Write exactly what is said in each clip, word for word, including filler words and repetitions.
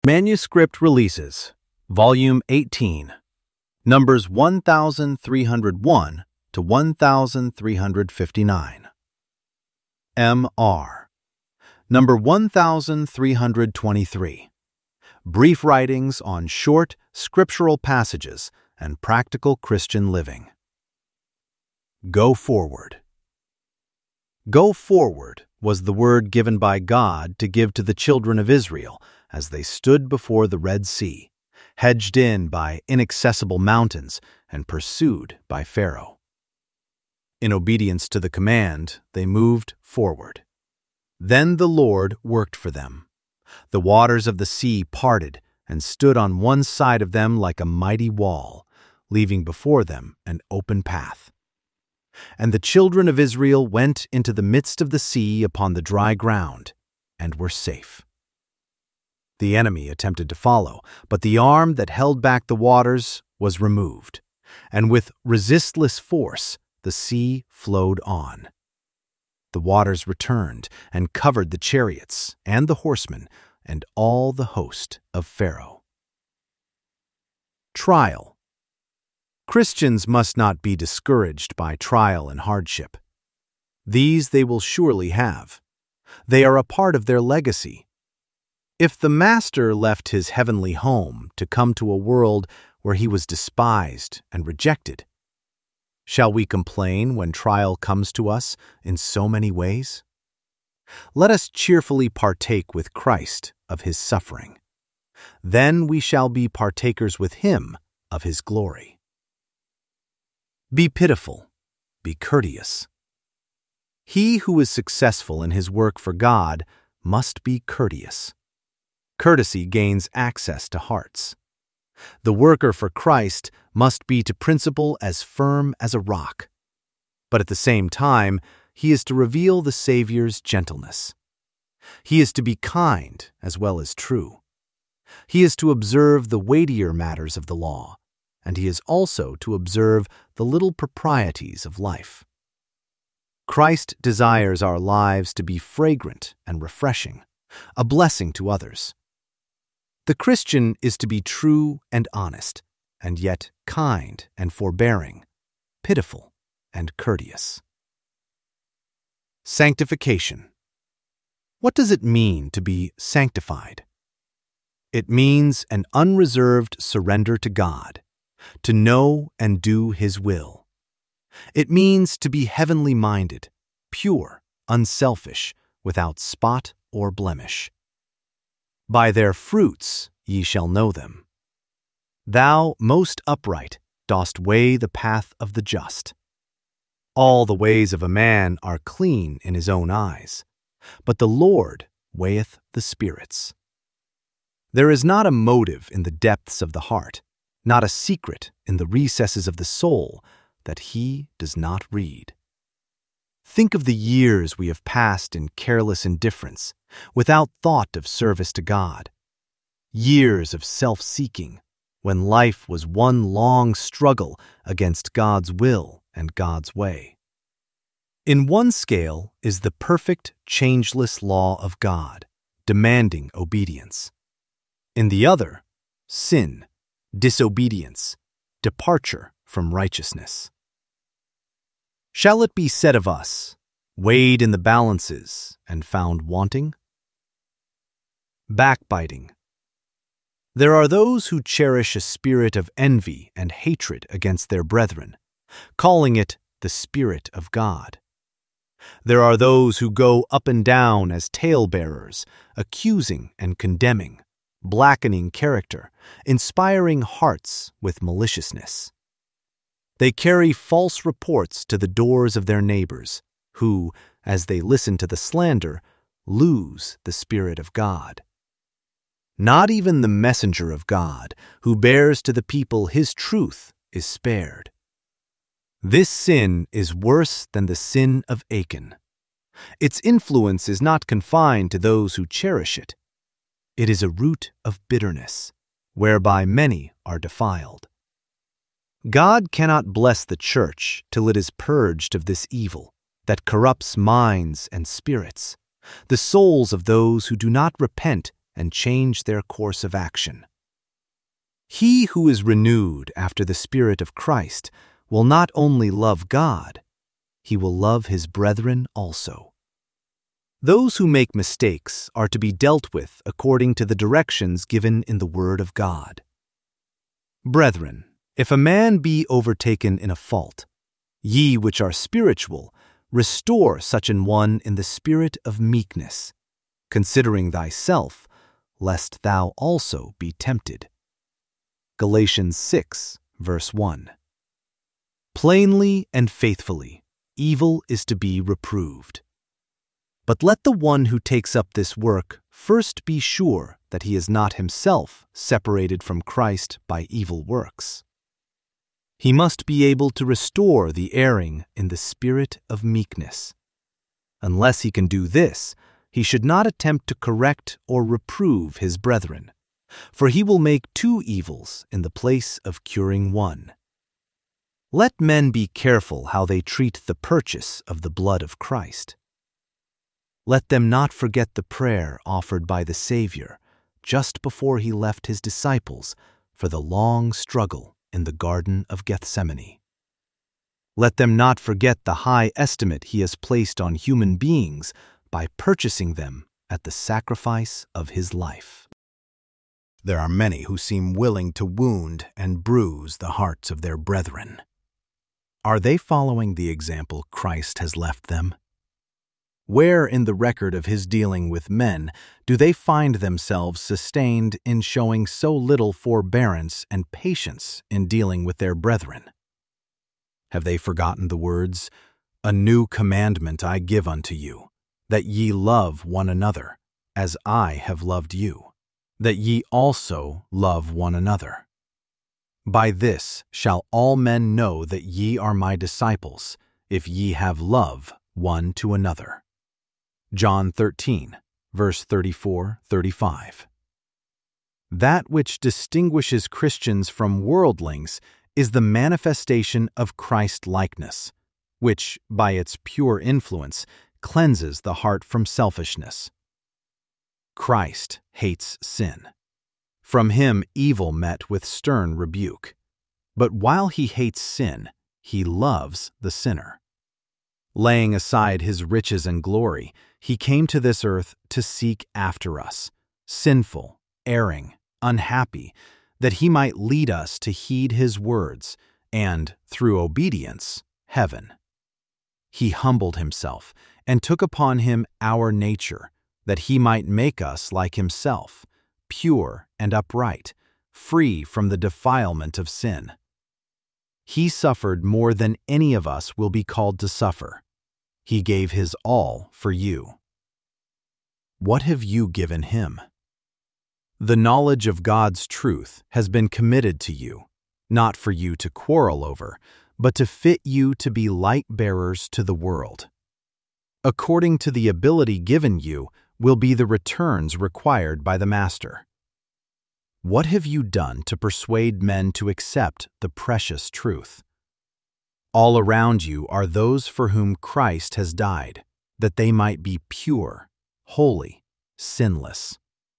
Manuscript Releases, Volume eighteen, numbers one thousand three hundred one to one thousand three hundred fifty-nine. M R. Number one thousand three hundred twenty-three. Brief Writings on Short Scriptural Passages and Practical Christian Living. Go Forward. Go forward was the word given by God to give to the children of Israel as they stood before the Red Sea, hedged in by inaccessible mountains and pursued by Pharaoh. In obedience to the command, they moved forward. Then the Lord worked for them. The waters of the sea parted and stood on one side of them like a mighty wall, leaving before them an open path. And the children of Israel went into the midst of the sea upon the dry ground and were safe. The enemy attempted to follow, but the arm that held back the waters was removed, and with resistless force the sea flowed on. The waters returned and covered the chariots and the horsemen and all the host of Pharaoh. Trial. Christians must not be discouraged by trial and hardship. These they will surely have. They are a part of their legacy. If the Master left his heavenly home to come to a world where he was despised and rejected, shall we complain when trial comes to us in so many ways? Let us cheerfully partake with Christ of his suffering. Then we shall be partakers with him of his glory. Be pitiful, be courteous. He who is successful in his work for God must be courteous. Courtesy gains access to hearts. The worker for Christ must be to principle as firm as a rock. But at the same time, he is to reveal the Savior's gentleness. He is to be kind as well as true. He is to observe the weightier matters of the law, and he is also to observe the little proprieties of life. Christ desires our lives to be fragrant and refreshing, a blessing to others. The Christian is to be true and honest, and yet kind and forbearing, pitiful and courteous. Sanctification. What does it mean to be sanctified? It means an unreserved surrender to God, to know and do his will. It means to be heavenly minded, pure, unselfish, without spot or blemish. By their fruits ye shall know them. Thou, most upright, dost weigh the path of the just. All the ways of a man are clean in his own eyes, but the Lord weigheth the spirits. There is not a motive in the depths of the heart, not a secret in the recesses of the soul that he does not read. Think of the years we have passed in careless indifference, without thought of service to God. Years of self-seeking, when life was one long struggle against God's will and God's way. In one scale is the perfect, changeless law of God, demanding obedience. In the other, sin, disobedience, departure from righteousness. Shall it be said of us, weighed in the balances and found wanting? Backbiting. There are those who cherish a spirit of envy and hatred against their brethren, calling it the Spirit of God. There are those who go up and down as talebearers, accusing and condemning, blackening character, inspiring hearts with maliciousness. They carry false reports to the doors of their neighbors, who, as they listen to the slander, lose the Spirit of God. Not even the messenger of God, who bears to the people his truth, is spared. This sin is worse than the sin of Achan. Its influence is not confined to those who cherish it. It is a root of bitterness, whereby many are defiled. God cannot bless the church till it is purged of this evil that corrupts minds and spirits, the souls of those who do not repent and change their course of action. He who is renewed after the Spirit of Christ will not only love God, he will love his brethren also. Those who make mistakes are to be dealt with according to the directions given in the Word of God. Brethren, if a man be overtaken in a fault, ye which are spiritual, restore such an one in the spirit of meekness, considering thyself, lest thou also be tempted. Galatians six, verse one. Plainly and faithfully, evil is to be reproved. But let the one who takes up this work first be sure that he is not himself separated from Christ by evil works. He must be able to restore the erring in the spirit of meekness. Unless he can do this, he should not attempt to correct or reprove his brethren, for he will make two evils in the place of curing one. Let men be careful how they treat the purchase of the blood of Christ. Let them not forget the prayer offered by the Savior just before he left his disciples for the long struggle in the Garden of Gethsemane. Let them not forget the high estimate he has placed on human beings by purchasing them at the sacrifice of his life. There are many who seem willing to wound and bruise the hearts of their brethren. Are they following the example Christ has left them? Where in the record of his dealing with men do they find themselves sustained in showing so little forbearance and patience in dealing with their brethren? Have they forgotten the words, "A new commandment I give unto you, that ye love one another, as I have loved you, that ye also love one another? By this shall all men know that ye are my disciples, if ye have love one to another." John thirteen, verse thirty-four to thirty-five. That which distinguishes Christians from worldlings is the manifestation of Christ-likeness, which, by its pure influence, cleanses the heart from selfishness. Christ hates sin. From him evil met with stern rebuke. But while he hates sin, he loves the sinner. Laying aside his riches and glory, he came to this earth to seek after us, sinful, erring, unhappy, that he might lead us to heed his words and, through obedience, heaven. He humbled himself and took upon him our nature, that he might make us like himself, pure and upright, free from the defilement of sin. He suffered more than any of us will be called to suffer. He gave his all for you. What have you given him? The knowledge of God's truth has been committed to you, not for you to quarrel over, but to fit you to be light-bearers to the world. According to the ability given you will be the returns required by the Master. What have you done to persuade men to accept the precious truth? All around you are those for whom Christ has died, that they might be pure, holy, sinless.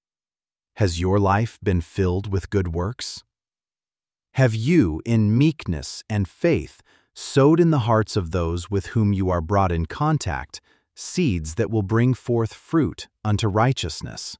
Has your life been filled with good works? Have you, in meekness and faith, sowed in the hearts of those with whom you are brought in contact seeds that will bring forth fruit unto righteousness?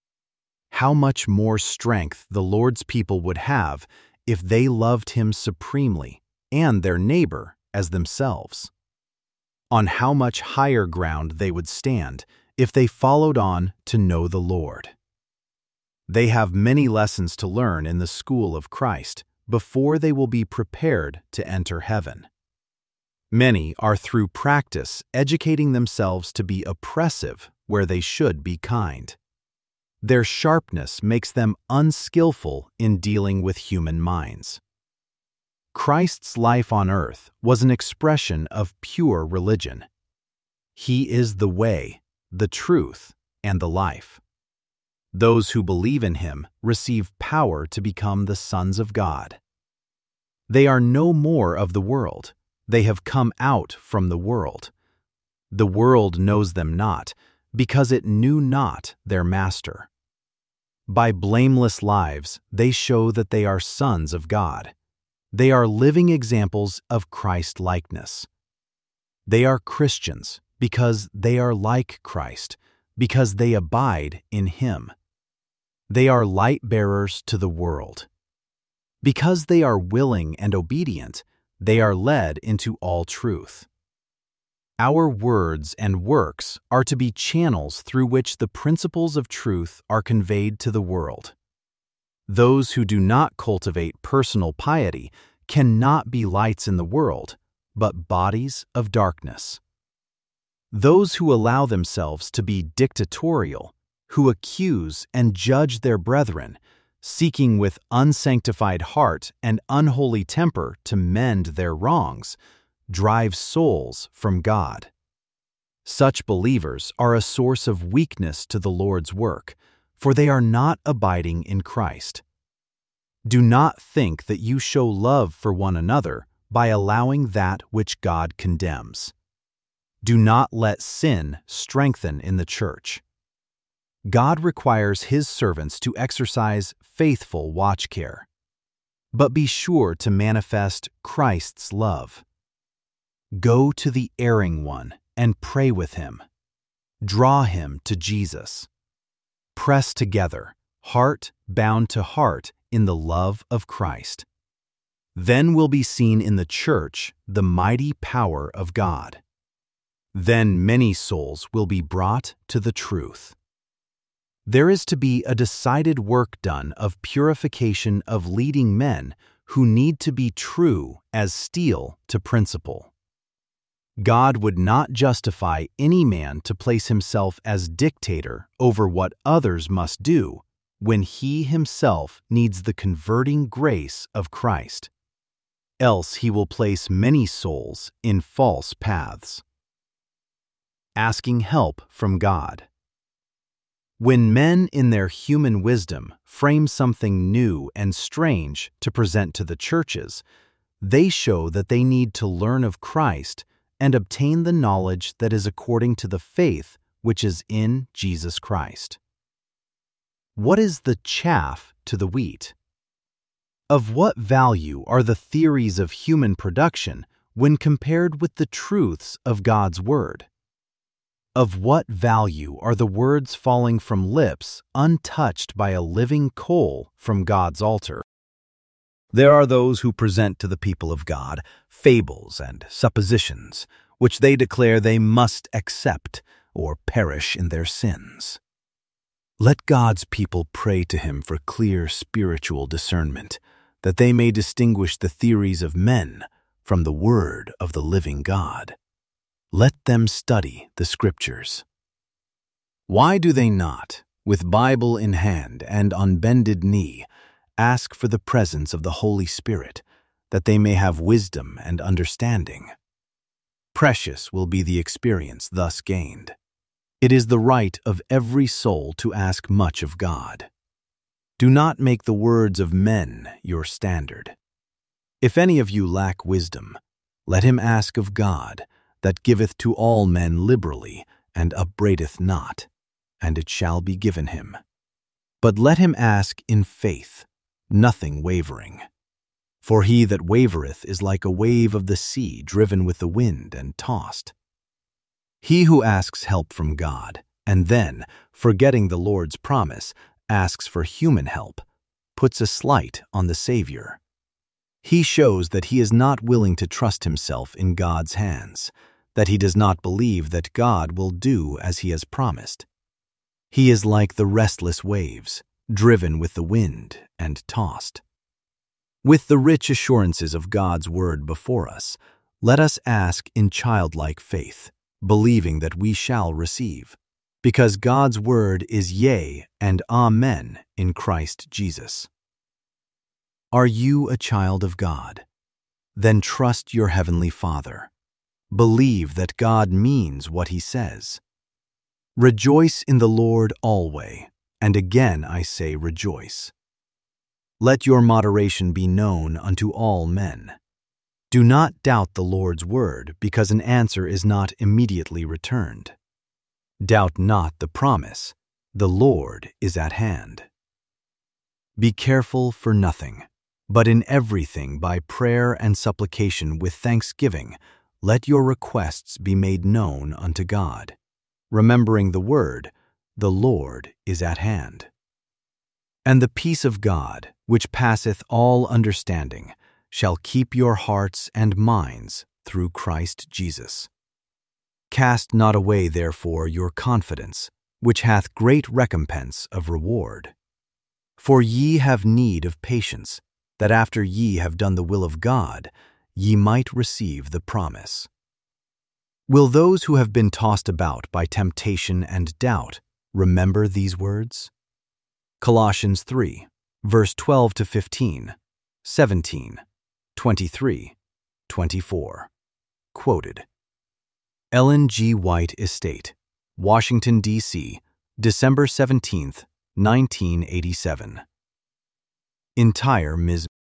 How much more strength the Lord's people would have if they loved him supremely and their neighbor as themselves. On how much higher ground they would stand if they followed on to know the Lord. They have many lessons to learn in the school of Christ before they will be prepared to enter heaven. Many are through practice educating themselves to be oppressive where they should be kind. Their sharpness makes them unskillful in dealing with human minds. Christ's life on earth was an expression of pure religion. He is the way, the truth, and the life. Those who believe in him receive power to become the sons of God. They are no more of the world. They have come out from the world. The world knows them not, because it knew not their master. By blameless lives, they show that they are sons of God. They are living examples of Christ-likeness. They are Christians because they are like Christ, because they abide in Him. They are light-bearers to the world. Because they are willing and obedient, they are led into all truth. Our words and works are to be channels through which the principles of truth are conveyed to the world. Those who do not cultivate personal piety cannot be lights in the world, but bodies of darkness. Those who allow themselves to be dictatorial, who accuse and judge their brethren, seeking with unsanctified heart and unholy temper to mend their wrongs, drive souls from God. Such believers are a source of weakness to the Lord's work, for they are not abiding in Christ. Do not think that you show love for one another by allowing that which God condemns. Do not let sin strengthen in the church. God requires His servants to exercise faithful watch care, but be sure to manifest Christ's love. Go to the erring one and pray with him. Draw him to Jesus. Press together, heart bound to heart in the love of Christ. Then will be seen in the church the mighty power of God. Then many souls will be brought to the truth. There is to be a decided work done of purification of leading men who need to be true as steel to principle. God would not justify any man to place himself as dictator over what others must do when he himself needs the converting grace of Christ. Else he will place many souls in false paths. Asking help from God. When men in their human wisdom frame something new and strange to present to the churches, they show that they need to learn of Christ and obtain the knowledge that is according to the faith which is in Jesus Christ. What is the chaff to the wheat? Of what value are the theories of human production when compared with the truths of God's Word? Of what value are the words falling from lips untouched by a living coal from God's altar? There are those who present to the people of God fables and suppositions, which they declare they must accept or perish in their sins. Let God's people pray to Him for clear spiritual discernment, that they may distinguish the theories of men from the word of the living God. Let them study the Scriptures. Why do they not, with Bible in hand and on bended knee, ask for the presence of the Holy Spirit, that they may have wisdom and understanding? Precious will be the experience thus gained. It is the right of every soul to ask much of God. Do not make the words of men your standard. If any of you lack wisdom, let him ask of God, that giveth to all men liberally, and upbraideth not, and it shall be given him. But let him ask in faith, nothing wavering. For he that wavereth is like a wave of the sea driven with the wind and tossed. He who asks help from God, and then, forgetting the Lord's promise, asks for human help, puts a slight on the Savior. He shows that he is not willing to trust himself in God's hands, that he does not believe that God will do as he has promised. He is like the restless waves, driven with the wind and tossed. With the rich assurances of God's word before us, let us ask in childlike faith, believing that we shall receive, because God's word is yea and amen in Christ Jesus. Are you a child of God? Then trust your heavenly Father. Believe that God means what he says. Rejoice in the Lord always, and again I say rejoice. Let your moderation be known unto all men. Do not doubt the Lord's word, because an answer is not immediately returned. Doubt not the promise, the Lord is at hand. Be careful for nothing, but in everything by prayer and supplication with thanksgiving, let your requests be made known unto God. Remembering the word, the Lord is at hand. And the peace of God, which passeth all understanding, shall keep your hearts and minds through Christ Jesus. Cast not away, therefore, your confidence, which hath great recompense of reward. For ye have need of patience, that after ye have done the will of God, ye might receive the promise. Will those who have been tossed about by temptation and doubt remember these words? Colossians three, verse twelve to fifteen, seventeen, twenty-three, twenty-four. Quoted. Ellen G. White Estate, Washington, D C, December seventeenth, nineteen eighty-seven. Entire Miz